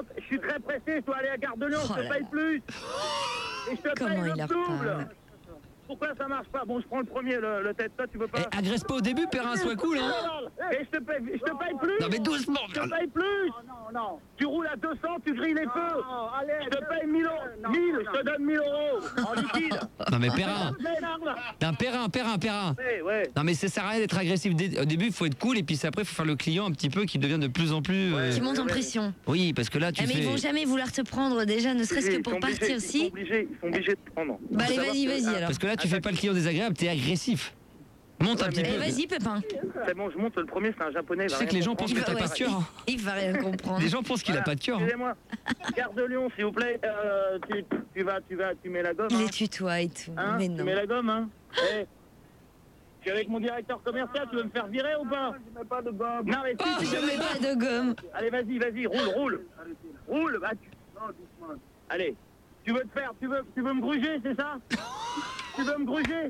je suis très pressé, je dois aller à Gare de Lyon, je te paye plus. Et je te paye le double. Pourquoi ça marche pas? Bon, je prends le premier, le tête, toi tu veux pas? Agresse pas au début, Perrin, sois cool, hein. Et je te paye plus. Non mais doucement. Je te paye plus. Non. Tu roules à 200, tu grilles les feux. Je te paye 1000 euros. 1000, je te donne 1000 euros en liquide. Non mais Perrin. Ouais. Non mais ça sert à rien d'être agressif. Au début, il faut être cool et puis après, il faut faire le client un petit peu qui devient de plus en plus... Qui monte en pression. Oui, parce que là, tu fais... Mais ils vont jamais vouloir te prendre déjà, ne serait-ce que pour partir si. Ils sont obligés de te prendre. Bah allez, vas-y alors. Parce que là, tu fais pas le client désagréable, t'es agressif. Monte un petit peu. Vas-y, Pépin. C'est bon, je monte. Le premier, c'est un japonais. Tu sais que les gens pensent que t'as pas de cœur. Il va rien comprendre. Les gens pensent qu'il a pas de cœur. Excusez-moi. Gare de Lyon, s'il vous plaît. Tu mets la gomme. Il les tutoie et tout. Mais non. Tu mets la gomme, hein. Je suis avec mon directeur commercial, tu veux me faire virer ou pas? Je mets pas de gomme. Non, mais si, je mets pas de gomme. Allez, vas-y, roule. Roule, bah allez. Tu veux me gruger, c'est ça? Tu veux me gruger?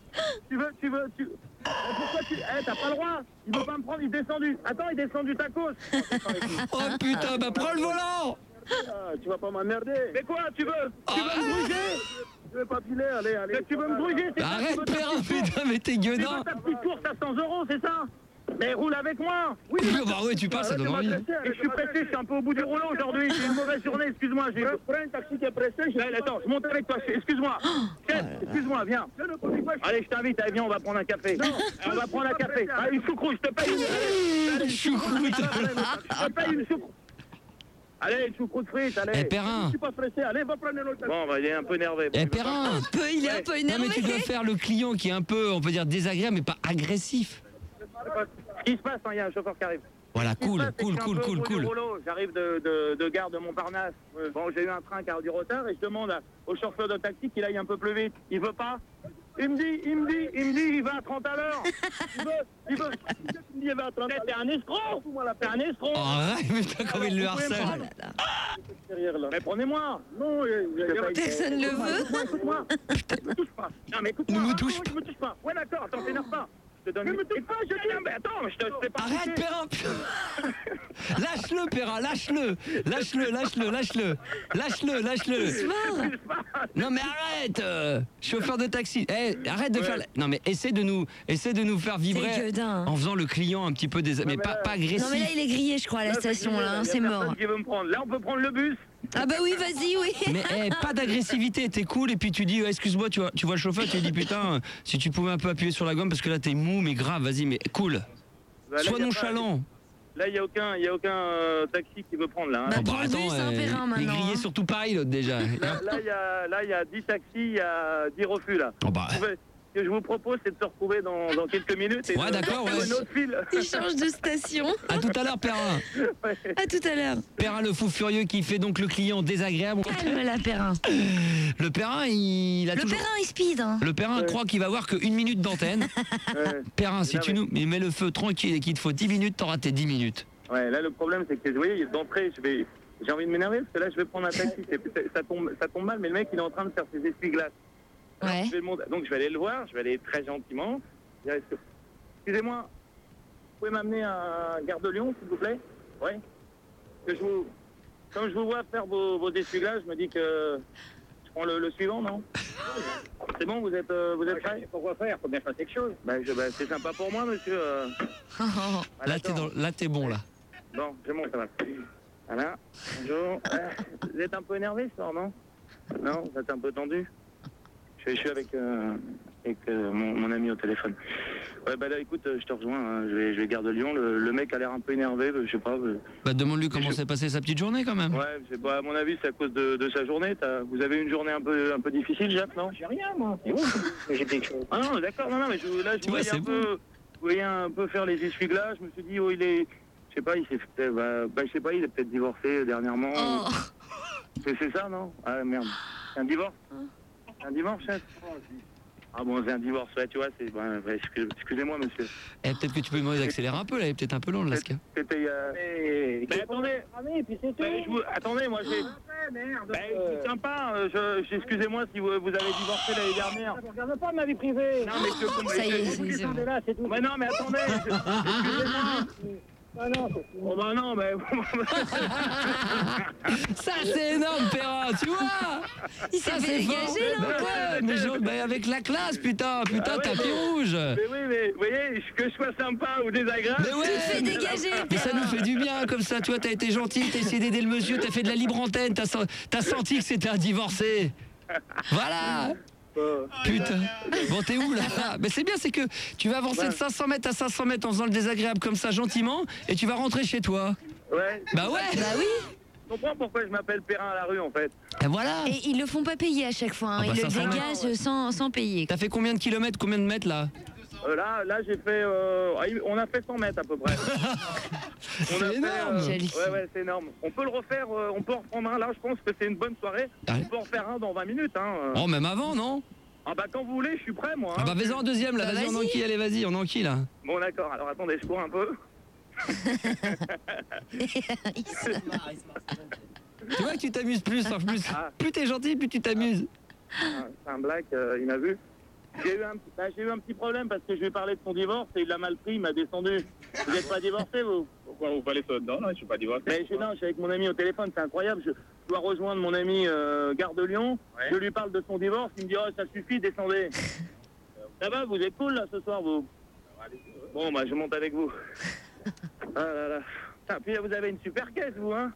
Pourquoi tu... t'as pas le droit. Il veut pas me prendre, il est descendu. Attends, il est descendu ta cause. Oh putain, bah prends le volant. Tu vas pas m'emmerder. Mais quoi, tu veux me gruger? Je vais pas filer, allez. Mais tu veux me gruger, c'est ça? Arrête, Perrin, putain, mais t'es gueudin. Tu veux ta petite course à 100 euros, c'est ça? Mais roule avec moi. Oui, bah ouais, tu passes, ça donne envie. Et je suis pressé, je suis un peu au bout du rouleau aujourd'hui. J'ai une mauvaise journée, excuse-moi. Prends un taxi qui est pressé. Attends, je monte avec toi. Excuse-moi. Chef, excuse-moi, viens. Allez, je t'invite, allez, viens, on va prendre un café. On va prendre un café. Une choucroute, je te paye une choucroute. Je te paye une choucroute. Allez, une choucroute frite, allez. Perrin. Je suis pas pressé, allez, va prendre un autre. Bon, bah, il est un peu énervé. Perrin. Il est un peu énervé. Non, mais tu dois faire le client qui est un peu, on peut dire, désagréable, mais pas agressif. Ce qui se passe, il y a un chauffeur qui arrive. Voilà, cool. J'arrive de gare de Montparnasse. Bon, j'ai eu un train qui a du retard et je demande au chauffeur de taxi qu'il aille un peu plus vite. Il veut pas. Il me dit, il va à 30 à l'heure. Il veut. Il va à 30 à l'heure. T'es un escroc. Oh, arrête, mais t'as comme il le harcèle. Mais prenez-moi. Non, personne le veut. Écoute-moi. Ne me touche pas. Non, mais écoute-moi. Ne me touche pas. Ne me touche pas. Ouais, d'accord, attends, t'énerve pas. Je te donne. Ne me touche pas, je dis. Mais attends, je te fais pas. Arrête, Perrin. Lâche-le, Perrin, lâche-le. Non mais arrête, chauffeur de taxi. Arrête de faire. Non mais essaie de nous faire vibrer en faisant le client un petit peu mais pas agressif. Non mais là il est grillé, je crois, à la station là, c'est mort. Qui veut me prendre. Là on peut prendre le bus. Ah bah oui, vas-y, oui. Mais pas d'agressivité, t'es cool et puis tu dis excuse-moi, tu vois le chauffeur, tu lui dis putain, si tu pouvais un peu appuyer sur la gomme parce que là t'es mou, mais grave, vas-y, mais cool. Sois nonchalant. Là, il n'y a aucun taxi qui veut prendre, là. Bah, prends le bus, un Perrin, maintenant. Il est grillé surtout pareil, l'autre, déjà. Là, il y a 10 taxis, il y a 10 refus, là. Oh bah. Ce que je vous propose, c'est de se retrouver dans quelques minutes. Et ouais, d'accord, ouais. Une autre file. Il change de station. À tout à l'heure, Perrin. À tout à l'heure. Perrin, le fou furieux qui fait donc le client désagréable. Calme-la, Perrin. Le Perrin, il a toujours... Perrin, il speed. Hein. Le Perrin croit qu'il va avoir que 1 minute d'antenne. Perrin, si tu nous mets le feu tranquille et qu'il te faut 10 minutes, t'auras tes 10 minutes. Ouais, là, le problème, c'est que, vous voyez, d'entrée, j'ai envie de m'énerver parce que là, je vais prendre un taxi. Ça tombe mal, mais le mec, il est en train de faire ses essuie-glaces. Ouais. Donc, je vais aller le voir, je vais aller très gentiment. Excusez-moi, vous pouvez m'amener à Gare de Lyon, s'il vous plaît? Oui. Comme je vous vois faire vos essuie-glaces, je me dis que je prends le suivant, non? C'est bon, vous êtes prêts? Pourquoi faire? Faut bien faire quelque chose. C'est sympa pour moi, monsieur. Là, t'es bon, là. Bon, c'est bon, ça va. Voilà, bonjour. Vous êtes un peu énervé, ce soir, non? Non, vous êtes un peu tendu? Je suis avec mon ami au téléphone. Ouais, bah là, écoute, je te rejoins. Hein. Je vais Gare de Lyon. Le mec a l'air un peu énervé, je sais pas. Bah, demande-lui comment s'est passée sa petite journée, quand même. Ouais, à mon avis, c'est à cause de sa journée. Vous avez une journée un peu difficile, Jacques, non? J'ai rien, moi. J'ai quelque chose. Ah non, d'accord, non, mais je voyais un peu faire les essuie-glaces. Je me suis dit, il est... Je sais pas, il s'est fait... je sais pas, il est peut-être divorcé dernièrement. Oh. C'est ça, non? Ah, merde. C'est un divorce? Un divorce, chef? Ah bon, c'est un divorce, ouais, tu vois, c'est... excusez-moi, monsieur. Peut-être que tu peux me demander d'accélérer un peu, là, il est peut-être un peu long, le Lasca. C'était... Mais attendez, attendez, moi, j'ai... c'est sympa, excusez-moi si vous avez divorcé l'année dernière. Je regarde pas ma vie privée. Non, mais ça y est, c'est bon. Mais non, mais attendez, excusez-moi. Ah non, oh bah non, mais... Ça c'est énorme, Perrin, tu vois. Il s'est fait dégager, là, Mais ouais, mais, mais avec la classe, putain, Ah ouais, tapis rouge. Mais oui, mais vous voyez, que je sois sympa ou désagréable... Mais ouais, Tu te fais dégager. mais ça nous fait du bien comme ça, tu vois, t'as été gentil, t'as essayé d'aider le monsieur, t'as fait de la libre antenne, t'as senti que c'était un divorcé. Voilà. Putain. Bon, t'es où là? Mais c'est bien, c'est que tu vas avancer de 500 mètres à 500 mètres en faisant le désagréable comme ça, gentiment, et tu vas rentrer chez toi. Ouais. Bah ouais. Bah oui. Je comprends pourquoi je m'appelle Perrin à la rue, en fait. Et voilà. Et ils le font pas payer à chaque fois. Hein. Ah bah Ils ça, le ça dégagent sans payer. T'as fait combien de kilomètres, combien de mètres là? Là j'ai fait... on a fait 100 mètres à peu près. C'est énorme. Ouais, c'est énorme. On peut le refaire, on peut en reprendre un là, je pense que c'est une bonne soirée. Ouais. On peut en faire un dans 20 minutes. Hein. Oh, même avant, non? Ah bah quand vous voulez, je suis prêt moi. Hein. Ah bah vas-y en deuxième là, Bah, vas-y, on vas-y. enquille, allez vas-y, on enquille là. Bon d'accord, alors attendez, je cours un peu. Tu vois que tu t'amuses plus, en plus. Ah. Plus t'es gentil, plus tu t'amuses. C'est un black, il m'a vu. J'ai eu un petit problème parce que je lui ai parlé de son divorce et il l'a mal pris, il m'a descendu. Vous n'êtes pas divorcé vous? Pourquoi vous parlez ça? Non, je suis pas divorcé. Mais je suis avec mon ami au téléphone, c'est incroyable. Je dois rejoindre mon ami Gare de Lyon. Ouais. Je lui parle de son divorce, il me dit oh ça suffit, descendez. Ça va, vous êtes cool là ce soir vous? Bon bah je monte avec vous. Ah là là. Putain, puis vous avez une super caisse vous hein?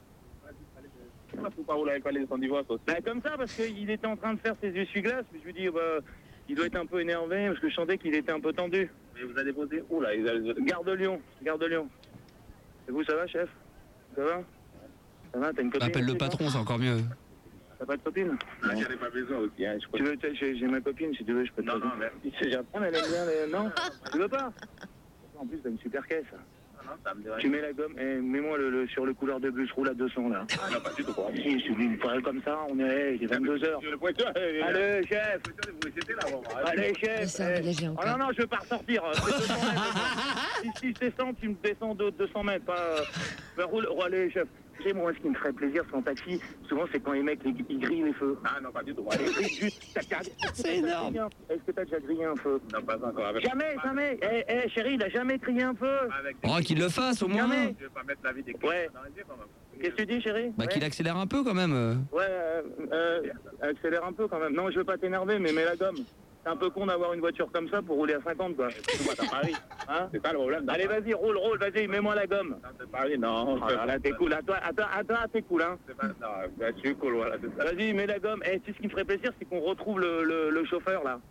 Pourquoi vous l'avez parlé de son divorce aussi? Bah comme ça parce qu'il était en train de faire ses essuie-glaces, je lui dis bah il doit être un peu énervé parce que je sentais qu'il était un peu tendu. Mais vous allez poser où là? Gare de Lyon, Gare de Lyon. Et vous ça va chef? Ça va? Ça va, t'as une copine? Appelle le aussi, patron, toi c'est encore mieux. T'as pas de copine? Là, j'en ai pas besoin aussi. Hein. Tu veux, j'ai ma copine, si tu veux, je peux te Non, la non, donner. merci. C'est gentil. Ah, mais elle aime bien les... Non? Tu veux pas? En plus, t'as une super caisse. Non, ça me dérange. Tu mets la gomme, et mets-moi sur le couleur de bus, roule à 200, là. Non, pas du tout. Quoi. Si, je une fois comme ça, il est 22h. Le pointeur, Allez, chef! vous laissez là, bon. Allez, Il chef! s'est engagé Oh encore. non, non, je veux pas ressortir. C'est 200 mètres. Si je descends, tu me descends de 200 mètres. Pas... Ben, roule, allez, chef. Tu sais, moi, ce qui me ferait plaisir, c'est en taxi, souvent, c'est quand les mecs, ils grillent les feux. Ah non, pas du tout. Ils grillent juste. C'est énorme. Est-ce que t'as déjà grillé un feu? Non, pas encore. Avec... Jamais. Chérie, il a jamais crié un feu. Avec... Oh, qu'il le fasse au moins. Jamais. Je vais pas mettre la vie des clients Ouais. dans les yeux, quand même. Qu'est-ce que tu dis, chérie? Bah qu'il accélère un peu quand même. Ouais, accélère un peu quand même. Non, je veux pas t'énerver, mais mets la gomme. C'est un peu con d'avoir une voiture comme ça pour rouler à 50, quoi. Tu vois, t'as Paris. Hein? C'est ça le problème. Allez, vas-y, roule, vas-y, mets-moi la gomme. Non, c'est Paris, non. Ah, là, t'es cool. Attends, t'es cool, hein. C'est pas... Non, je suis cool, voilà, c'est ça. Vas-y, mets la gomme. Et tu sais ce qui me ferait plaisir, c'est qu'on retrouve le chauffeur, là.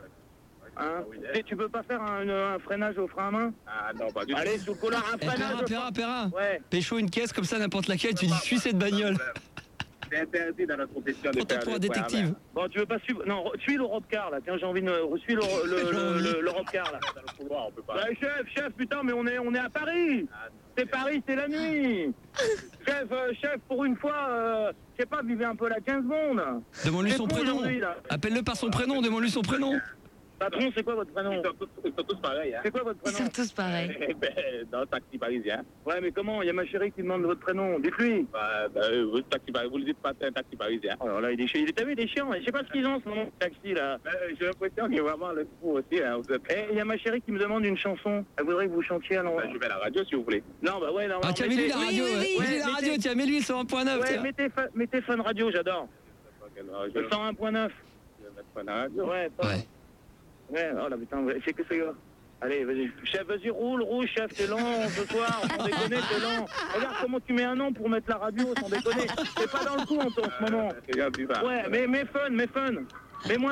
Hein? Tu peux pas faire un freinage au frein à main? Ah non, pas du tout. Allez, sous le couloir, un Eh, freinage au frein. Perrin. Ouais. Pécho une caisse comme ça, n'importe laquelle, tu dis suis cette bagnole. C'est interdit dans notre profession de Prends-toi faire pour un des points détective. Bon, tu veux pas suivre... Non, suis l'Europe-car, là. Tiens, j'ai envie de... Suis l'Europe-car, là. dans le couloir, on peut pas. Ouais, chef, putain, mais on est à Paris. C'est Paris, c'est la nuit. Chef, pour une fois, je sais pas, vivez un peu la 15 secondes. Demande-lui C'est son fou, prénom. aujourd'hui, là. Appelle-le par son prénom, demande-lui son prénom. Patron, c'est quoi votre prénom? Ils sont tous pareils, hein. C'est quoi votre Ils prénom? sont tous pareils. Eh ben, dans le taxi parisien. Ouais, mais comment? Il y a ma chérie qui demande votre prénom. Dites-lui. Vous le dites pas, c'est un taxi parisien. Alors là, il est chiant. T'as vu, il est chiant. Je sais pas ce qu'ils ont, ce nom de taxi, là. J'ai l'impression qu'il y a vraiment le fou aussi, hein. Vous êtes... Eh, il y a ma chérie qui me demande une chanson. Elle voudrait que vous chantiez à l'envers. Je vais à la radio si vous voulez. Non, bah ouais, non. Ah tiens, mets-lui la radio. oui. Mets-lui la radio, tiens, mets-lui sur 1.9. Ouais, tiens. mettez Fun Radio, j'adore. Je Le vais 101.9. mettre pas la radio. Ouais, Ouais. Ouais, oh là putain, c'est que c'est là. Allez, vas-y. Chef, vas-y, roule, chef, t'es lent ce soir, sans déconner, t'es lent. Regarde comment tu mets un an pour mettre la radio, sans déconner. T'es pas dans le coup en ce moment. C'est gentil, ça. Ouais, mais fun. Mets-moi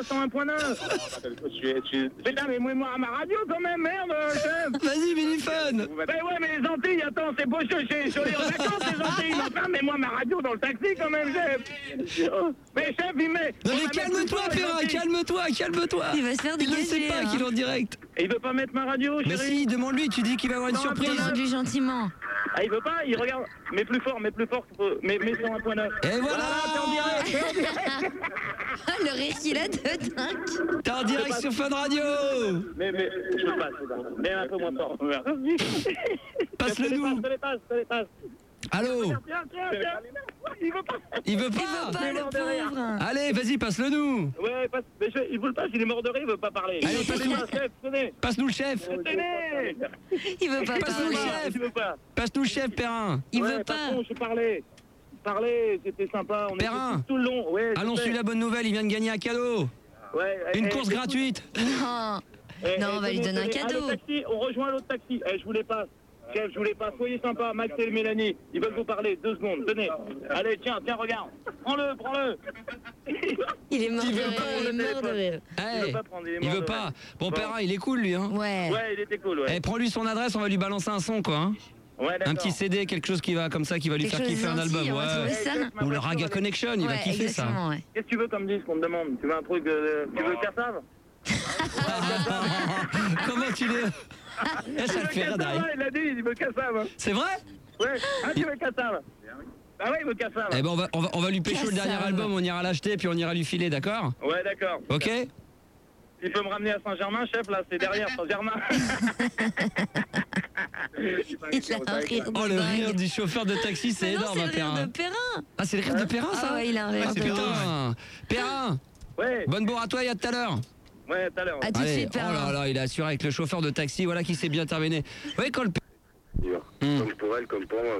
101.9. Putain, mais mets-moi à ma radio quand même, merde, chef. Vas-y, mets du fun. Ben ouais, mais les Antilles, attends, c'est beau, je suis en vacances, les Antilles. Enfin, mets-moi ma radio dans le taxi quand même, chef. Mais chef, il met... Non mais calme-toi, Perrin, calme-toi. Il va se faire Il ne dégager. sait pas hein. qu'il est en direct. Et il veut pas mettre ma radio, Mais chérie. si, demande-lui, tu dis qu'il va avoir une Non, surprise. Demande-lui gentiment. Ah, il veut pas, il regarde. Mais plus fort, mets 101.9. Et voilà, T'es en direct. Ah, le rire qu'il a de dingue. T'es en direct sur Fun Radio. Mais, je peux pas, mais un peu moins fort. Passe-le nous. Je te les passe. Allô. Tiens. Il veut pas. Il veut Il pas. veut pas, le mort de rire. pauvre. Allez, vas-y, passe-le nous. Ouais, mais il veut le pas, il est mort de rire, il veut pas parler. Allez, Tenez-moi, chef, tenez. Passe-nous le chef. Tenez. Il veut pas Passe-nous le parler. chef. Il veut pas. Passe-nous le chef, Perrin. Il Ouais, veut pas. patron, je parlais. C'était sympa. On Perrin. était tout le long. Ouais, je Annonce-lui sais. la bonne nouvelle, il vient de gagner un cadeau. Ouais, Une course gratuite. Non. Non, on va lui donner un cadeau. Allez, taxi, on rejoint l'autre taxi. Je vous les passe. Chef, je vous les passe. Soyez sympa, Max et Mélanie. Ils veulent vous parler. 2 secondes. Tenez. Allez, tiens, regarde. Prends-le. Il est mort de Il veut rire. pas, Il est mort de rire. Il veut Hey, pas prendre, il mort veut de pas. rire. Bon, Perrin, il est cool, lui. Hein. Ouais. Ouais, il était cool, ouais. Eh, prends-lui son adresse, on va lui balancer un son, quoi. Hein. Ouais, d'accord. Un petit CD, quelque chose qui va comme ça, qui va lui Quelque faire chose kiffer un gentil, album. on va trouver Ouais. ça. Ou le Raga Connection, il va Ouais, kiffer ça. exactement, ouais. Qu'est-ce que tu veux comme disque qu'on te demande? Tu veux un truc tu veux Cassave? Comment tu l'es Eh, ça le fait rire d'arriver. Il a dit, il veut Cassave. C'est vrai Ouais, tu veux Cassave? Ah ouais, il veut Cassave. Eh ben on va lui pécho le dernier Cassave. album, on ira l'acheter puis on ira lui filer, d'accord? Ouais, d'accord. Ok? Il peut me ramener à Saint-Germain, chef, là, c'est derrière Saint-Germain. Il a un rire de Oh, le rire dingue. du chauffeur de taxi, c'est Mais non, énorme, c'est le rire Perrin. de Perrin. Ah, c'est le rire de Perrin, ça? Ah ouais, il a un rire Ah, de c'est dingue. putain. Perrin, Ouais, bonne bourre à toi et à tout à l'heure. ouais, tout à l'heure. À tout de Allez, suite, oh là Perrin. là, il a assuré avec le chauffeur de taxi, voilà qui s'est bien terminé. Oui, quand le... Comme pour elle, comme pour moi.